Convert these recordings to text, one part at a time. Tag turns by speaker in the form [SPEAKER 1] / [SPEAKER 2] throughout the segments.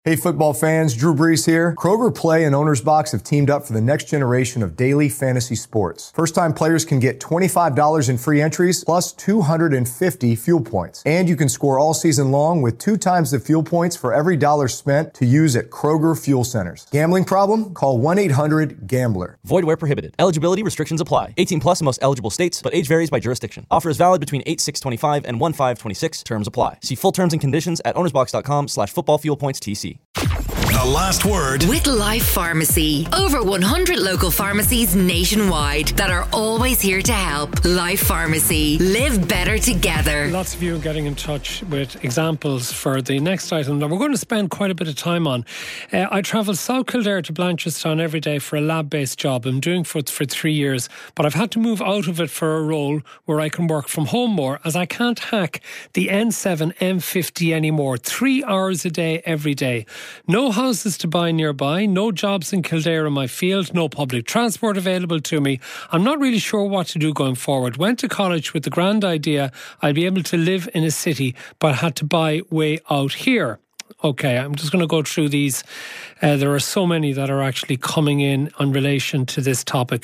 [SPEAKER 1] Hey football fans, Drew Brees here. Kroger Play and Owner's Box have teamed up for the next generation of daily fantasy sports. First-time players can get $25 in free entries plus 250 fuel points. And you can score all season long with 2 times the fuel points for every dollar spent to use at Kroger Fuel Centers. Gambling problem? Call 1-800-GAMBLER.
[SPEAKER 2] Void where prohibited. Eligibility restrictions apply. 18 plus in most eligible states, but age varies by jurisdiction. Offer is valid between 8/6/25 and 1/5/26. Terms apply. See full terms and conditions at ownersbox.com/footballfuelpointstc.
[SPEAKER 3] The last word
[SPEAKER 4] with Life Pharmacy. Over 100 local pharmacies nationwide that are always here to help. Life Pharmacy. Live better together.
[SPEAKER 5] Lots of you are getting in touch with examples for the next item that we're going to spend quite a bit of time on. I travel South Kildare to Blanchardstown every day for a lab-based job. I'm doing for 3 years, but I've had to move out of it for a role where I can work from home more, as I can't hack the N7 M50 anymore. 3 hours a day every day. No houses to buy nearby, no jobs in Kildare in my field, no public transport available to me. I'm not really sure what to do going forward. Went to college with the grand idea I'd be able to live in a city, but had to buy way out here. Okay, I'm just going to go through these. There are so many that are actually coming in relation to this topic.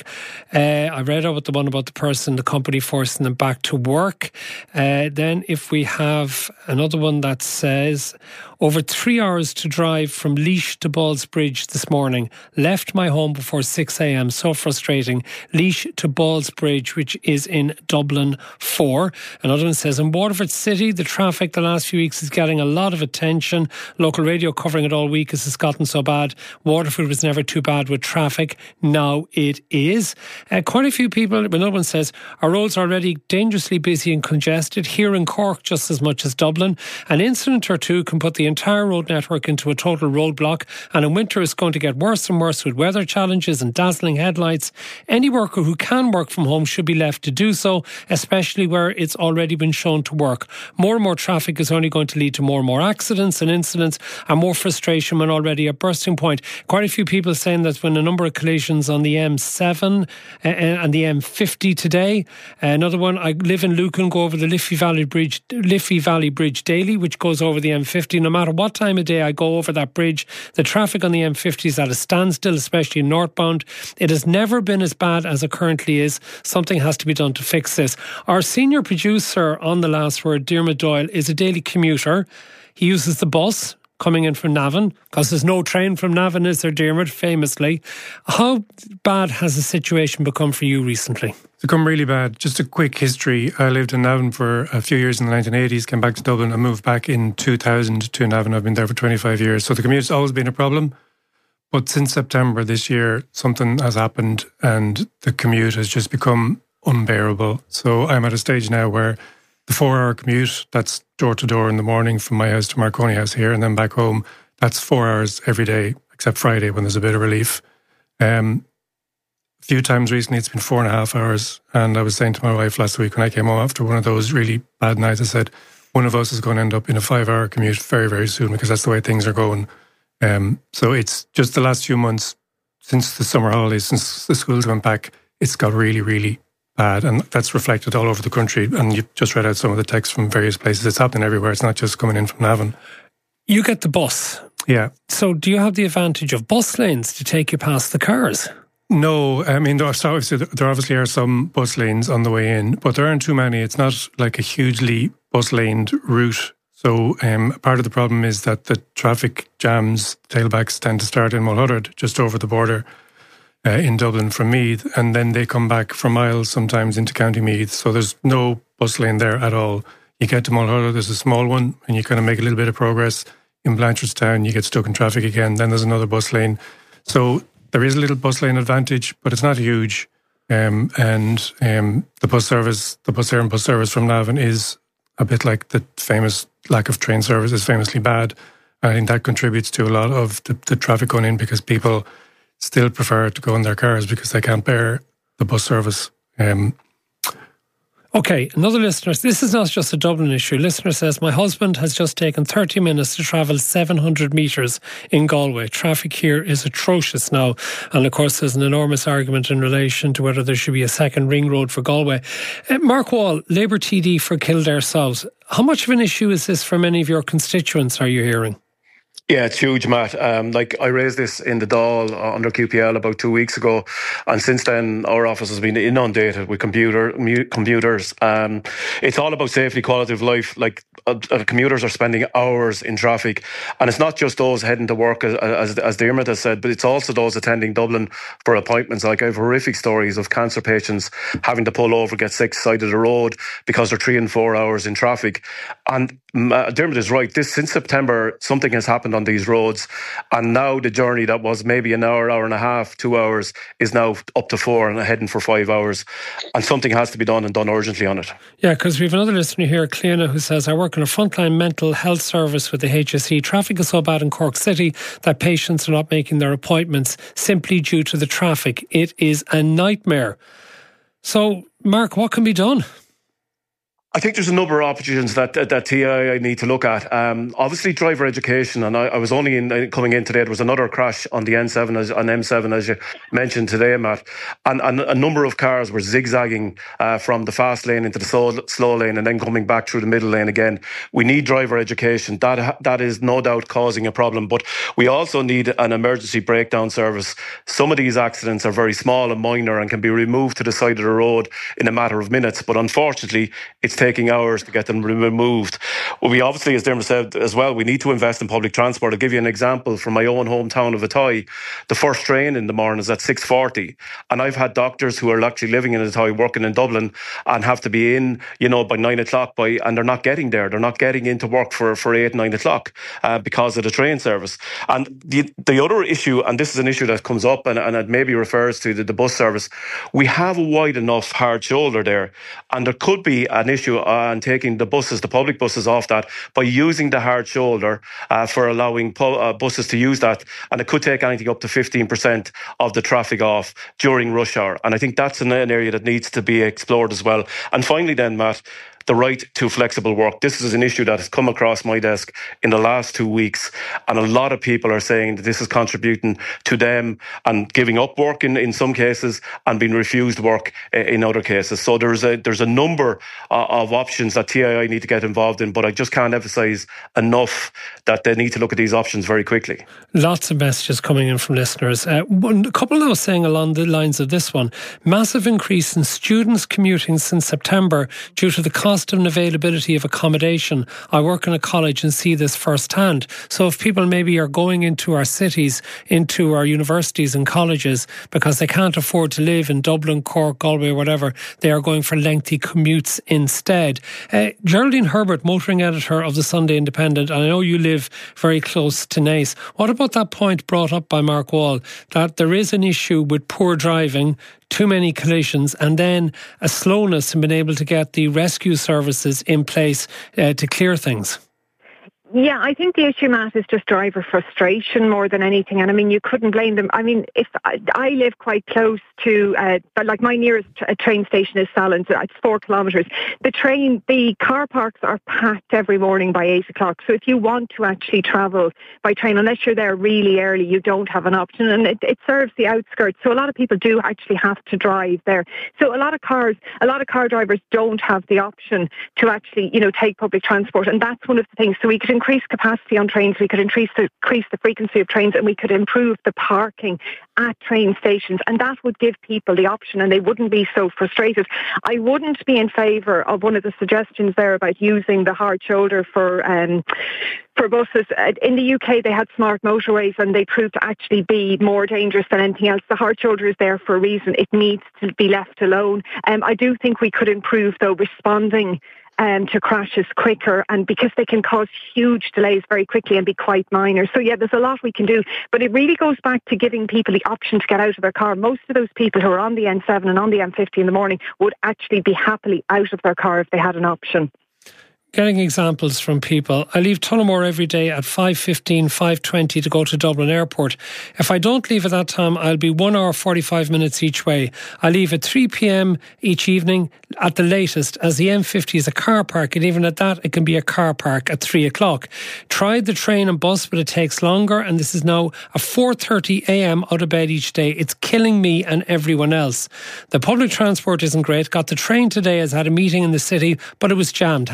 [SPEAKER 5] I read out the one about the person, the company forcing them back to work. Then if we have another one that says, over 3 hours to drive from Laois to Ballsbridge this morning. Left my home before 6 a.m. So frustrating. Laois to Ballsbridge, which is in Dublin 4. Another one says, in Waterford City, the traffic the last few weeks is getting a lot of attention. Local radio covering it all week as it's gotten so bad. Waterford was never too bad with traffic. Now it is. Quite a few people, another one says, our roads are already dangerously busy and congested. Here in Cork, just as much as Dublin. An incident or two can put the entire road network into a total roadblock, and in winter it's going to get worse and worse with weather challenges and dazzling headlights. Any worker who can work from home should be left to do so, especially where it's already been shown to work. More and more traffic is only going to lead to more and more accidents and incidents and more frustration when already a bursting point. Quite a few people saying there's been a number of collisions on the M7 and the M50 today. Another one, I live in Lucan, go over the Liffey Valley Bridge daily, which goes over the M50. No matter what time of day I go over that bridge, the traffic on the M50 is at a standstill, especially northbound. It has never been as bad as it currently is. Something has to be done to fix this. Our senior producer on The Last Word, Diarmuid Doyle, is a daily commuter. He uses the bus coming in from Navan, because there's no train from Navan, is there, Diarmuid, famously. How bad has the situation become for you recently?
[SPEAKER 6] It's become really bad. Just a quick history. I lived in Navan for a few years in the 1980s, came back to Dublin and moved back in 2000 to Navan. I've been there for 25 years. So the commute's always been a problem. But since September this year, something has happened and the commute has just become unbearable. So I'm at a stage now where the 4-hour commute, that's door to door in the morning from my house to Marconi House here and then back home, that's 4 hours every day, except Friday when there's a bit of relief. A few times recently it's been 4.5 hours, and I was saying to my wife last week when I came home after one of those really bad nights, I said, one of us is going to end up in a 5-hour commute very, very soon, because that's the way things are going. So it's just the last few months, since the summer holidays, since the schools went back, it's got really, really bad, and that's reflected all over the country. And you just read out some of the texts from various places. It's happening everywhere. It's not just coming in from Navan. You get the bus. Yeah. So do you have the advantage of bus lanes to take you past the cars? No, I mean, there obviously are some bus lanes on the way in, but there aren't too many. It's not like a hugely bus-laned route. So part of the problem is that the traffic jams, tailbacks tend to start in Mulhuddard, just over the border in Dublin from Meath, and then they come back for miles sometimes into County Meath. So there's no bus lane there at all. You get to Mulhuddard, there's a small one, and you kind of make a little bit of progress. In Blanchardstown, you get stuck in traffic again. Then there's another bus lane. So there is a little bus lane advantage, but it's not huge. And the bus there and bus service from Navan is a bit like the famous lack of train service is famously bad. I think that contributes to a lot of the traffic going in, because people still prefer to go in their cars because they can't bear the bus service. Okay, another listener, this is not just a Dublin issue. Listener says, my husband has just taken 30 minutes to travel 700 metres in Galway. Traffic here is atrocious now. And of course, there's an enormous argument in relation to whether there should be a second ring road for Galway. Mark Wall, Labour TD for Kildare South. How much of an issue is this for many of your constituents, are you hearing?
[SPEAKER 7] Yeah, it's huge, Matt. I raised this in the Dáil under QPL about 2 weeks ago, and since then our office has been inundated with commuters. It's all about safety, quality of life. Commuters are spending hours in traffic, and it's not just those heading to work, as Dermot has said, but it's also those attending Dublin for appointments. I have horrific stories of cancer patients having to pull over, get sick side of the road because they're 3 and 4 hours in traffic. And Dermot is right. Since September, something has happened on these roads, and now the journey that was maybe an hour, hour and a half, 2 hours is now up to 4 and heading for 5 hours, and something has to be done, and done urgently on it.
[SPEAKER 5] Yeah, because we have another listener here, Cleona, who says, I work in a frontline mental health service with the HSE. Traffic is so bad in Cork City that patients are not making their appointments simply due to the traffic. It is a nightmare. So, Mark, what can be done?
[SPEAKER 7] I think there's a number of options that TII need to look at. Obviously, driver education, and I was only coming in today. There was another crash on the M7, as you mentioned today, Matt. And a number of cars were zigzagging from the fast lane into the slow lane and then coming back through the middle lane again. We need driver education. That is no doubt causing a problem. But we also need an emergency breakdown service. Some of these accidents are very small and minor and can be removed to the side of the road in a matter of minutes. But unfortunately, it's taking hours to get them removed. Well, we obviously, as Dermot said as well, we need to invest in public transport. I'll give you an example from my own hometown of Athy. The first train in the morning is at 6:40, and I've had doctors who are actually living in Athy, working in Dublin, and have to be in, by 9 o'clock, and they're not getting there. They're not getting into work for 8, 9 o'clock because of the train service. And the other issue, and this is an issue that comes up, and it maybe refers to the bus service, we have a wide enough hard shoulder there, and there could be an issue on taking the public buses off that by using the hard shoulder for allowing buses to use that, and it could take anything up to 15% of the traffic off during rush hour. And I think that's an area that needs to be explored as well. And finally then, Matt, the right to flexible work. This is an issue that has come across my desk in the last 2 weeks, and a lot of people are saying that this is contributing to them and giving up work in some cases and being refused work in other cases. So there's a number of options that TII need to get involved in, but I just can't emphasise enough that they need to look at these options very quickly.
[SPEAKER 5] Lots of messages coming in from listeners. A couple now saying along the lines of this one, massive increase in students commuting since September due to the cost and availability of accommodation. I work in a college and see this firsthand. So if people maybe are going into our cities, into our universities and colleges because they can't afford to live in Dublin, Cork, Galway, whatever, they are going for lengthy commutes instead. Geraldine Herbert, motoring editor of the Sunday Independent, and I know you live very close to Naas. What about that point brought up by Mark Wall, that there is an issue with poor driving, too many collisions, and then a slowness in being able to get the rescue services in place to clear things?
[SPEAKER 8] Yeah, I think the issue, Matt, is just driver frustration more than anything. And I mean, you couldn't blame them. I mean, if I live quite close to, my nearest train station is Sallins. It's 4 kilometres. The car parks are packed every morning by 8 o'clock. So if you want to actually travel by train, unless you're there really early, you don't have an option. And it serves the outskirts. So a lot of people do actually have to drive there. So a lot of car drivers don't have the option to actually, take public transport. And that's one of the things. So we could increase capacity on trains, we could increase the frequency of trains, and we could improve the parking at train stations, and that would give people the option and they wouldn't be so frustrated. I wouldn't be in favour of one of the suggestions there about using the hard shoulder for buses. In the UK, they had smart motorways and they proved to actually be more dangerous than anything else. The hard shoulder is there for a reason. It needs to be left alone. I do think we could improve, though, responding to crashes quicker, and because they can cause huge delays very quickly and be quite minor. So yeah, there's a lot we can do, but it really goes back to giving people the option to get out of their car. Most of those people who are on the N7 and on the M50 in the morning would actually be happily out of their car if they had an option.
[SPEAKER 5] Getting examples from people. I leave Tullamore every day at 5:15, 5:20 to go to Dublin Airport. If I don't leave at that time, I'll be 1 hour 45 minutes each way. I leave at 3 p.m. each evening at the latest, as the M50 is a car park, and even at that it can be a car park at 3 o'clock. Tried the train and bus, but it takes longer, and this is now a 4:30 a.m. out of bed each day. It's killing me and everyone else. The public transport isn't great. Got the train today, as I had a meeting in the city, but it was jammed. Had to stand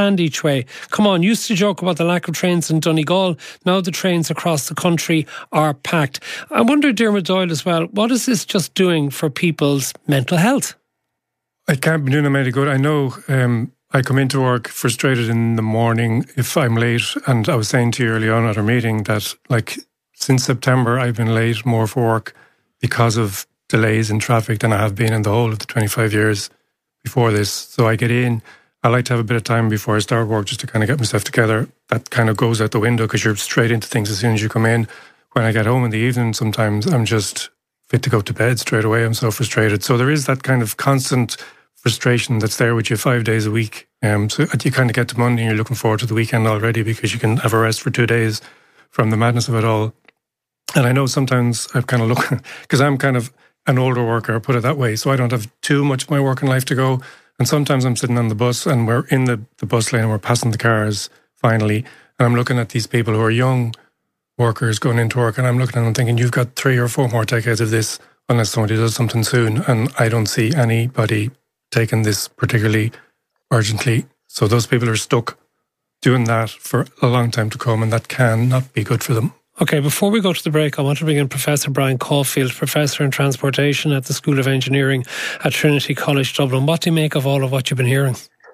[SPEAKER 5] stand each way. Come on, used to joke about the lack of trains in Donegal. Now the trains across the country are packed. I wonder, Dermot Doyle, as well, what is this just doing for people's mental health?
[SPEAKER 6] It can't be doing them any good. I know I come into work frustrated in the morning if I'm late. And I was saying to you early on at our meeting that, like, since September, I've been late more for work because of delays in traffic than I have been in the whole of the 25 years before this. So I get in, I like to have a bit of time before I start work just to kind of get myself together. That kind of goes out the window because you're straight into things as soon as you come in. When I get home in the evening, sometimes I'm just fit to go to bed straight away. I'm so frustrated. So there is that kind of constant frustration that's there with you 5 days a week. So you kind of get to Monday and you're looking forward to the weekend already because you can have a rest for 2 days from the madness of it all. And I know sometimes I've kind of looked, because I'm kind of an older worker, put it that way, so I don't have too much of my working life to go. And sometimes I'm sitting on the bus and we're in the bus lane and we're passing the cars finally. And I'm looking at these people who are young workers going into work and I'm looking at them thinking, you've got 3 or 4 more decades of this unless somebody does something soon. And I don't see anybody taking this particularly urgently. So those people are stuck doing that for a long time to come, and that can not be good for them.
[SPEAKER 5] Okay, before we go to the break, I want to bring in Professor Brian Caulfield, Professor in Transportation at the School of Engineering at Trinity College Dublin. What do you make of all of what you've been hearing?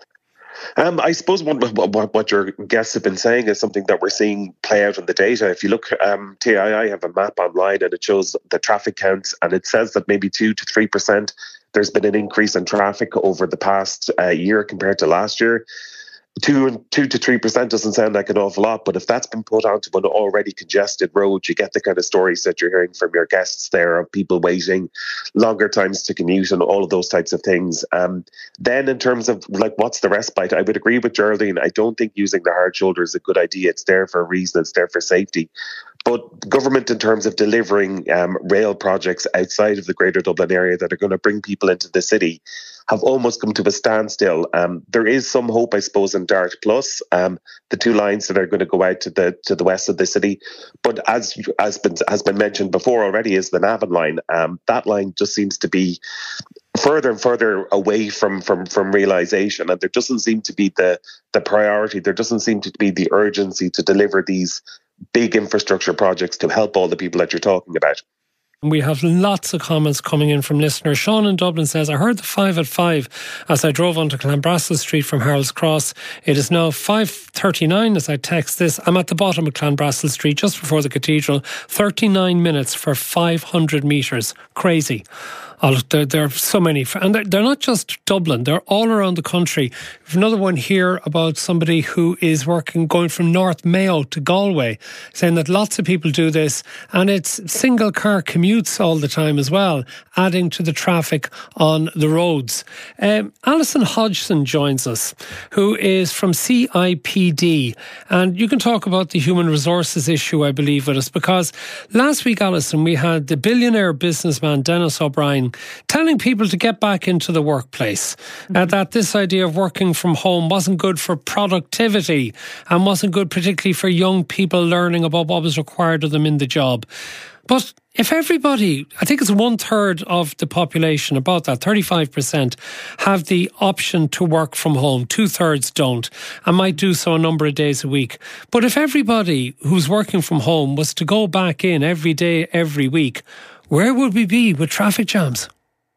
[SPEAKER 9] I suppose what your guests have been saying is something that we're seeing play out in the data. If you look, TII have a map online and it shows the traffic counts, and it says that maybe 2 to 3% there's been an increase in traffic over the past year compared to last year. 2 to 3% doesn't sound like an awful lot, but if that's been put onto an already congested road, you get the kind of stories that you're hearing from your guests there of people waiting, longer times to commute and all of those types of things. Then in terms of like what's the respite, I would agree with Geraldine. I don't think using the hard shoulder is a good idea. It's there for a reason. It's there for safety. But government, in terms of delivering rail projects outside of the Greater Dublin area that are going to bring people into the city, have almost come to a standstill. There is some hope, I suppose, in DART Plus, the 2 lines that are going to go out to the west of the city. But as has been mentioned before already, is the Navan line. That line just seems to be further and further away from realisation, and there doesn't seem to be the priority. There doesn't seem to be the urgency to deliver these big infrastructure projects to help all the people that you're talking about.
[SPEAKER 5] We have lots of comments coming in from listeners. Sean in Dublin says, I heard the 5 at 5 as I drove onto Clanbrassil Street from Harold's Cross. It is now 5:39 as I text this. I'm at the bottom of Clanbrassil Street just before the cathedral. 39 minutes for 500 metres. Crazy. There are so many. And they're not just Dublin. They're all around the country. We have another one here about somebody who is going from North Mayo to Galway, saying that lots of people do this, and it's single car commutes all the time as well, adding to the traffic on the roads. Alison Hodgson joins us, who is from CIPD. And you can talk about the human resources issue, I believe, with us, because last week, Alison, we had the billionaire businessman Dennis O'Brien telling people to get back into the workplace, that this idea of working from home wasn't good for productivity and wasn't good particularly for young people learning about what was required of them in the job. But if everybody, I think it's 1/3 of the population, about that, 35%, have the option to work from home, 2/3 don't, and might do so a number of days a week. But if everybody who's working from home was to go back in every day, every week, where would we be with traffic jams?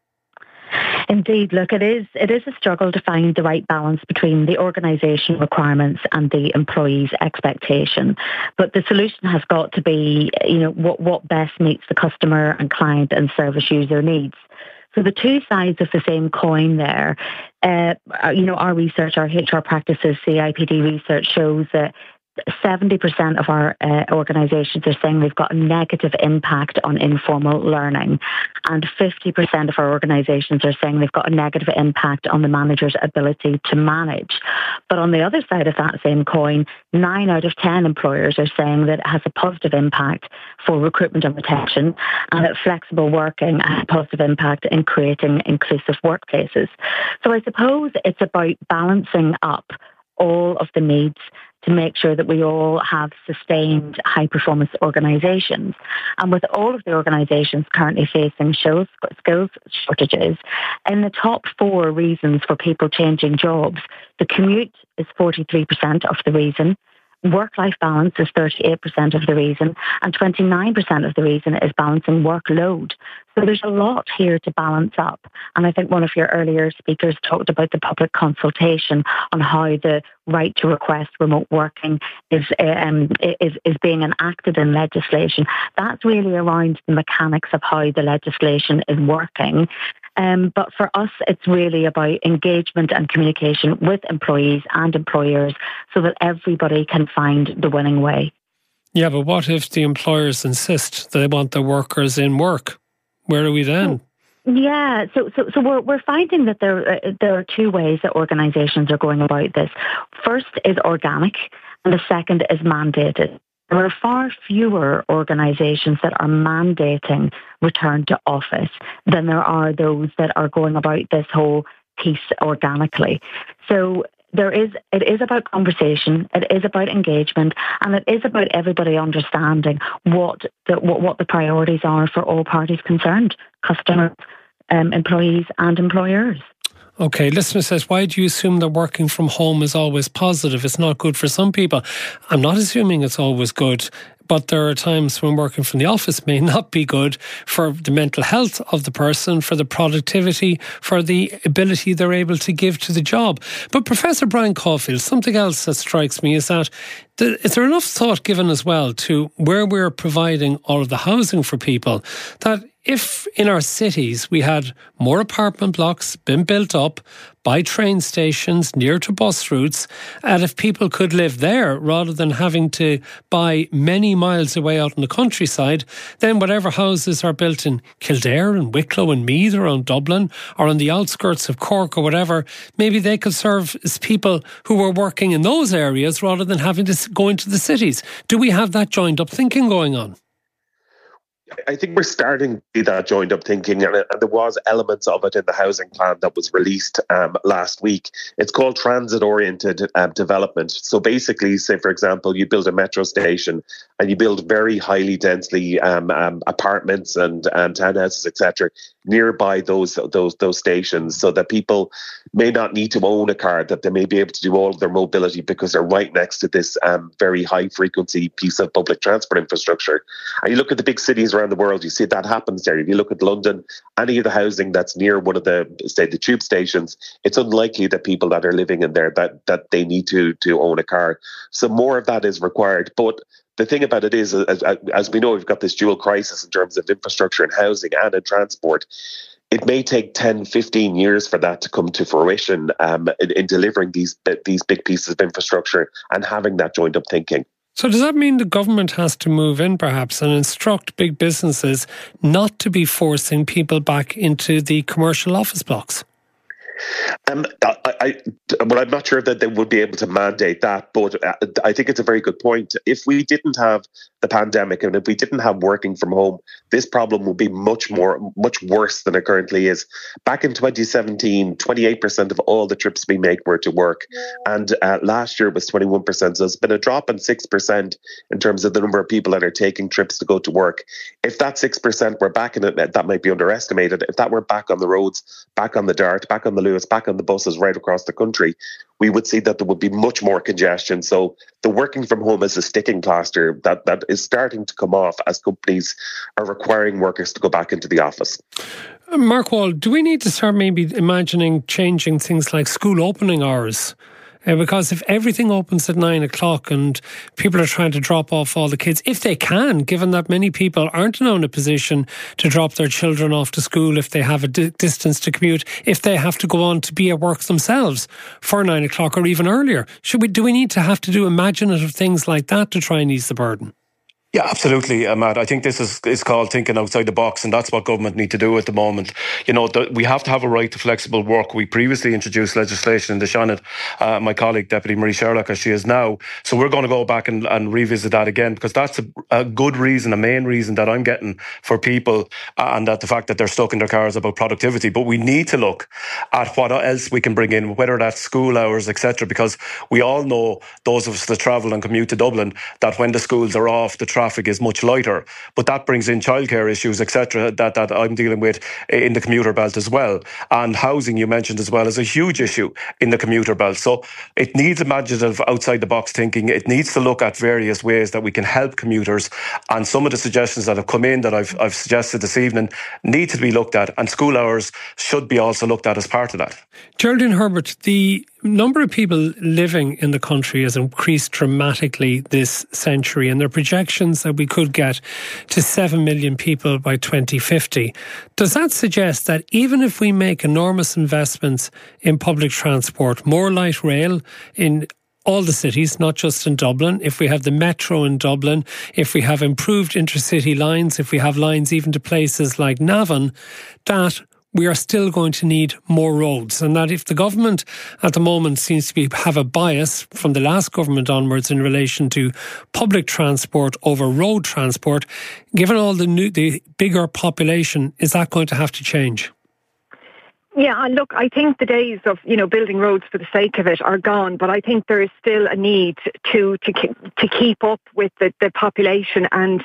[SPEAKER 10] Indeed, look, it is a struggle to find the right balance between the organisation requirements and the employee's expectation. But the solution has got to be, what best meets the customer and client and service user needs. So the 2 sides of the same coin there, our research, our HR practices, CIPD research shows that 70% of our organisations are saying they've got a negative impact on informal learning, and 50% of our organisations are saying they've got a negative impact on the manager's ability to manage. But on the other side of that same coin, 9 out of 10 employers are saying that it has a positive impact for recruitment and retention, and that flexible working has a positive impact in creating inclusive workplaces. So I suppose it's about balancing up all of the needs to make sure that we all have sustained high-performance organisations. And with all of the organisations currently facing skills shortages, in the top 4 reasons for people changing jobs, the commute is 43% of the reason, work-life balance is 38% of the reason, and 29% of the reason is balancing workload. So there's a lot here to balance up. And I think one of your earlier speakers talked about the public consultation on how the right to request remote working is being enacted in legislation. That's really around the mechanics of how the legislation is working. But for us, it's really about engagement and communication with employees and employers so that everybody can find the winning way.
[SPEAKER 5] Yeah, but what if the employers insist they want the workers in work? Where are we then?
[SPEAKER 10] Yeah, so we're finding that there are 2 ways that organisations are going about this. First is organic, and the second is mandated. There are far fewer organisations that are mandating return to office than there are those that are going about this whole piece organically. So it is about conversation, it is about engagement, and it is about everybody understanding what the priorities are for all parties concerned, customers, employees and employers.
[SPEAKER 5] Okay, listener says, why do you assume that working from home is always positive? It's not good for some people. I'm not assuming it's always good, but there are times when working from the office may not be good for the mental health of the person, for the productivity, for the ability they're able to give to the job. But Professor Brian Caulfield, something else that strikes me is that is there enough thought given as well to where we're providing all of the housing for people, that if in our cities we had more apartment blocks been built up by train stations near to bus routes, and if people could live there rather than having to buy many miles away out in the countryside, then whatever houses are built in Kildare and Wicklow and Meath or on Dublin or on the outskirts of Cork or whatever, maybe they could serve as people who were working in those areas rather than having to go into the cities. Do we have that joined up thinking going on?
[SPEAKER 9] I think we're starting to see that joined up thinking, and there was elements of it in the housing plan that was released last week. It's called transit-oriented development. So basically, say, for example, you build a metro station and you build very highly densely apartments and townhouses, etc., nearby those stations, so that people may not need to own a car, that they may be able to do all of their mobility because they're right next to this very high-frequency piece of public transport infrastructure. And you look at the big cities around the world, you see that happens there. If you look at London, any of the housing that's near one of the tube stations, it's unlikely that people that are living in there that they need to own a car. So more of that is required. But the thing about it is, as we know, we've got this dual crisis in terms of infrastructure and housing and in transport. It may take 10, 15 years for that to come to fruition in delivering these big pieces of infrastructure and having that joined up thinking.
[SPEAKER 5] So does that mean the government has to move in perhaps and instruct big businesses not to be forcing people back into the commercial office blocks?
[SPEAKER 9] I'm not sure that they would be able to mandate that, but I think it's a very good point. If we didn't have the pandemic and if we didn't have working from home, this problem would be much worse than it currently is. Back in 2017, 28% of all the trips we make were to work, and last year was 21%. So there's been a drop in 6% in terms of the number of people that are taking trips to go to work. If that 6% were back in it, that might be underestimated. If that were back on the roads, back on the Dart, back on the Lewis, back on the buses right across the country, we would see that there would be much more congestion. So the working from home is a sticking plaster that is starting to come off as companies are requiring workers to go back into the office.
[SPEAKER 5] Mark Wall, do we need to start maybe imagining changing things like school opening hours? Because if everything opens at 9 o'clock and people are trying to drop off all the kids, if they can, given that many people aren't now in a position to drop their children off to school if they have a distance to commute, if they have to go on to be at work themselves for 9 o'clock or even earlier, do we need to have to do imaginative things like that to try and ease the burden?
[SPEAKER 7] Yeah, absolutely, Matt. I think this is called thinking outside the box, and that's what government need to do at the moment. We have to have a right to flexible work. We previously introduced legislation in the Seanad, my colleague, Deputy Marie Sherlock, as she is now. So we're going to go back and revisit that again, because that's a good reason, a main reason that I'm getting for people, and that the fact that they're stuck in their cars about productivity. But we need to look at what else we can bring in, whether that's school hours, etc., because we all know, those of us that travel and commute to Dublin, that when the schools are off, the traffic is much lighter, but that brings in childcare issues, etc., that I'm dealing with in the commuter belt as well. And housing, you mentioned as well, is a huge issue in the commuter belt. So it needs imaginative, outside the box thinking. It needs to look at various ways that we can help commuters. And some of the suggestions that have come in that I've suggested this evening need to be looked at, and school hours should be also looked at as part of that.
[SPEAKER 5] Geraldine Herbert, the number of people living in the country has increased dramatically this century, and there are projections that we could get to 7 million people by 2050. Does that suggest that even if we make enormous investments in public transport, more light rail in all the cities, not just in Dublin, if we have the metro in Dublin, if we have improved intercity lines, if we have lines even to places like Navan, that we are still going to need more roads, and that if the government at the moment seems to have a bias from the last government onwards in relation to public transport over road transport, given all the bigger population, is that going to have to change?
[SPEAKER 8] Yeah, look, I think the days of, building roads for the sake of it are gone, but I think there is still a need to keep up with the population and,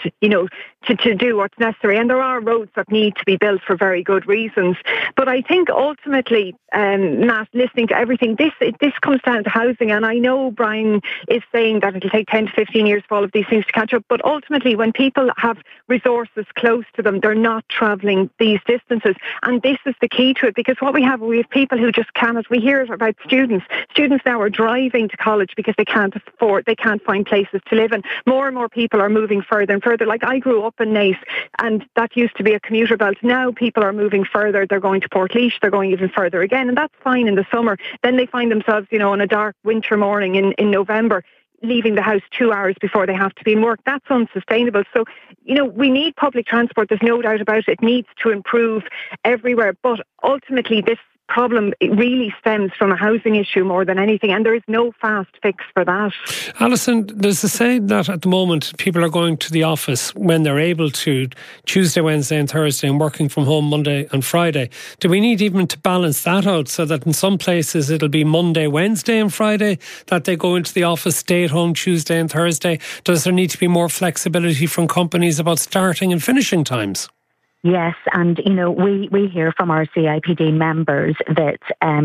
[SPEAKER 8] to do what's necessary. And there are roads that need to be built for very good reasons. But I think ultimately, Matt, listening to everything, this comes down to housing. And I know Brian is saying that it'll take 10 to 15 years for all of these things to catch up. But ultimately, when people have resources close to them, they're not travelling these distances. And this is the key to it, because what we have people who just cannot. We hear about students. Students now are driving to college because they can't find places to live in. More and more people are moving further and further. Like, I grew up in Naas, and that used to be a commuter belt. Now people are moving further. They're going to Portlaoise. They're going even further again, and that's fine in the summer. Then they find themselves, on a dark winter morning in November, leaving the house 2 hours before they have to be in work. That's unsustainable. So, we need public transport. There's no doubt about it. It needs to improve everywhere. But ultimately, this problem, it really stems from a housing issue more than anything, and there is no fast fix for that.
[SPEAKER 5] Alison, there's a saying that at the moment people are going to the office when they're able to, Tuesday, Wednesday and Thursday, and working from home Monday and Friday. Do we need even to balance that out so that in some places it'll be Monday, Wednesday and Friday that they go into the office, stay at home Tuesday and Thursday? Does there need to be more flexibility from companies about starting and finishing times?
[SPEAKER 10] Yes, and we hear from our CIPD members that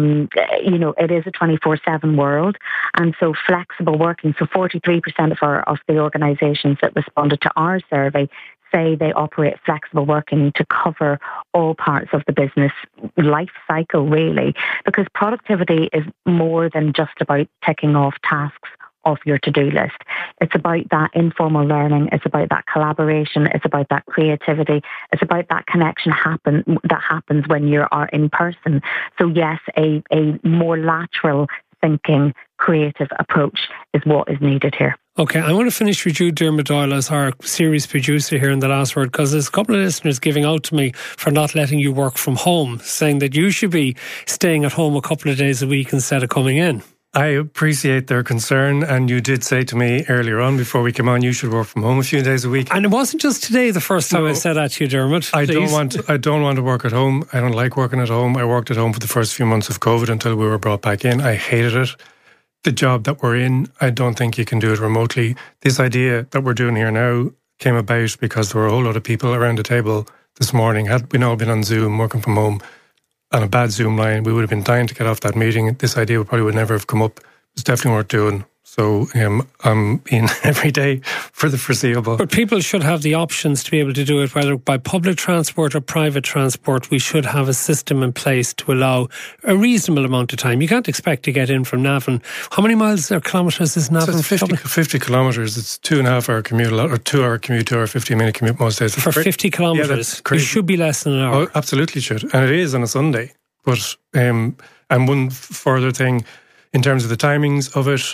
[SPEAKER 10] it is a 24/7 world, and so flexible working. So 43% of the organisations that responded to our survey say they operate flexible working to cover all parts of the business life cycle, really, because productivity is more than just about ticking off tasks off your to-do list. It's about that informal learning. It's about that collaboration. It's about that creativity. It's about that connection that happens when you are in person. So yes, a more lateral thinking, creative approach is what is needed here.
[SPEAKER 5] Okay, I want to finish with you, Dermot Doyle, as our series producer here in The Last Word, because there's a couple of listeners giving out to me for not letting you work from home, saying that you should be staying at home a couple of days a week instead of coming in.
[SPEAKER 6] I appreciate their concern, and you did say to me earlier on before we came on you should work from home a few days a week.
[SPEAKER 5] And it wasn't just today the first time I said that to you, Dermot.
[SPEAKER 6] I don't want to work at home. I don't like working at home. I worked at home for the first few months of COVID until we were brought back in. I hated it. The job that we're in, I don't think you can do it remotely. This idea that we're doing here now came about because there were a whole lot of people around the table this morning. Had we all been on Zoom working from home on a bad Zoom line, we would have been dying to get off that meeting. This idea probably would never have come up. It's definitely worth doing. So I'm in every day for the foreseeable.
[SPEAKER 5] But people should have the options to be able to do it, whether by public transport or private transport. We should have a system in place to allow a reasonable amount of time. You can't expect to get in from Navan. How many miles or kilometres is Navan?
[SPEAKER 6] So it's 50 kilometres. It's 2.5 hour commute, or 2 hour commute, 2 hour 15-minute commute most days.
[SPEAKER 5] For 50 kilometres, it should be less than an hour.
[SPEAKER 6] Oh, absolutely should. And it is on a Sunday. But and one further thing, in terms of the timings of it,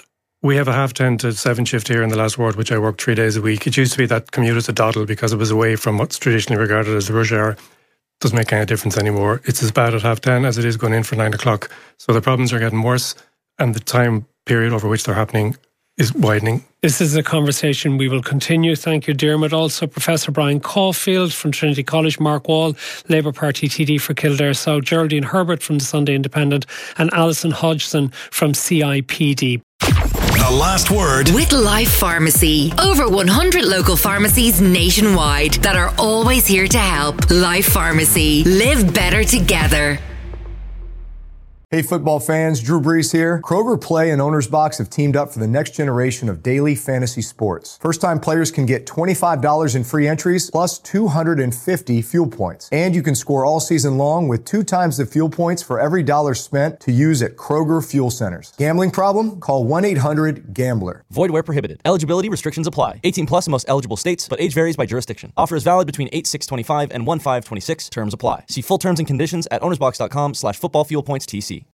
[SPEAKER 6] We have a 10:30 to 7 shift here in the last ward, which I work 3 days a week. It used to be that commute is a doddle because it was away from what's traditionally regarded as the rush hour. Doesn't make any difference anymore. It's as bad at 10:30 as it is going in for 9 o'clock. So the problems are getting worse, and the time period over which they're happening is widening.
[SPEAKER 5] This is a conversation we will continue. Thank you, Dermot. Also, Professor Brian Caulfield from Trinity College, Mark Wall, Labour Party TD for Kildare South, Geraldine Herbert from the Sunday Independent, and Alison Hodgson from CIPD.
[SPEAKER 3] The last word
[SPEAKER 4] with Life Pharmacy. Over 100 local pharmacies nationwide that are always here to help. Life Pharmacy. Live better together.
[SPEAKER 1] Hey football fans, Drew Brees here. Kroger Play and Owner's Box have teamed up for the next generation of daily fantasy sports. First-time players can get $25 in free entries plus 250 fuel points. And you can score all season long with 2 times the fuel points for every dollar spent to use at Kroger Fuel Centers. Gambling problem? Call 1-800-GAMBLER.
[SPEAKER 2] Void where prohibited. Eligibility restrictions apply. 18 plus in most eligible states, but age varies by jurisdiction. Offer is valid between 8/6/25 and 1/5/26. Terms apply. See full terms and conditions at ownersbox.com/footballfuelpointstc.